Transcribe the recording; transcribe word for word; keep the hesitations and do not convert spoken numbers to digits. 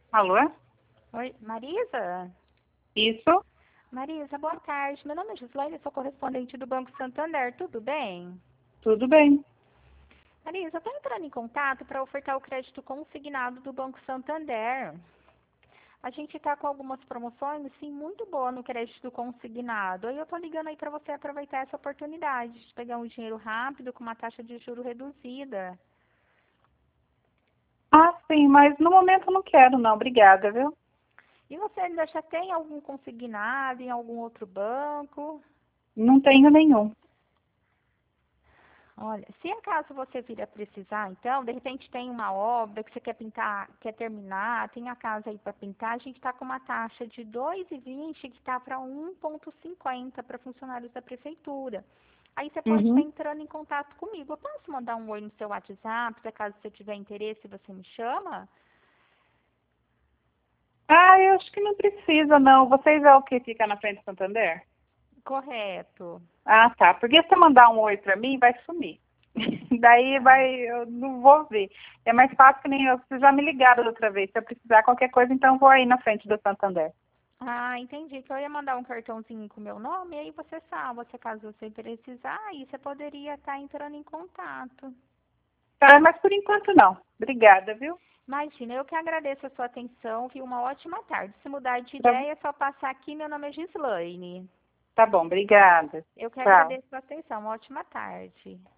Alô? Oi, Marisa? Isso? Marisa, boa tarde. Meu nome é Gislaine, sou correspondente do Banco Santander. Tudo bem? Tudo bem. Marisa, eu estou entrando em contato para ofertar o crédito consignado do Banco Santander. A gente está com algumas promoções, sim, muito boa no crédito consignado. Aí eu estou ligando aí para você aproveitar essa oportunidade de pegar um dinheiro rápido com uma taxa de juro reduzida. Ah, sim, mas no momento eu não quero, não. Obrigada, viu? E você ainda já tem algum consignado em algum outro banco? Não tenho nenhum. Olha, se acaso você vir a precisar, então, de repente tem uma obra que você quer pintar, quer terminar, tem a casa aí para pintar, a gente está com uma taxa de dois vírgula vinte que está para um vírgula cinquenta para funcionários da prefeitura. Aí você pode estar Uhum. entrando em contato comigo. Eu posso mandar um oi no seu WhatsApp, se acaso você tiver interesse, você me chama? Ah, eu acho que não precisa, não. Vocês é o que fica na frente do Santander? Correto. Ah, tá. Porque se você mandar um oi pra mim, vai sumir. Daí Ah. vai, eu não vou ver. É mais fácil que nem eu. Vocês já me ligaram da outra vez. Se eu precisar qualquer coisa, então eu vou aí na frente do Santander. Ah, entendi. Que eu ia mandar um cartãozinho com o meu nome, e aí você salva, se caso você precisar, aí você poderia estar entrando em contato. Tá, mas por enquanto não. Obrigada, viu? Imagina, eu que agradeço a sua atenção, viu? Uma ótima tarde. Se mudar de Pra- ideia, é só passar aqui. Meu nome é Gislaine. Tá bom, obrigada. Eu que Tchau. agradeço a sua atenção. Uma ótima tarde.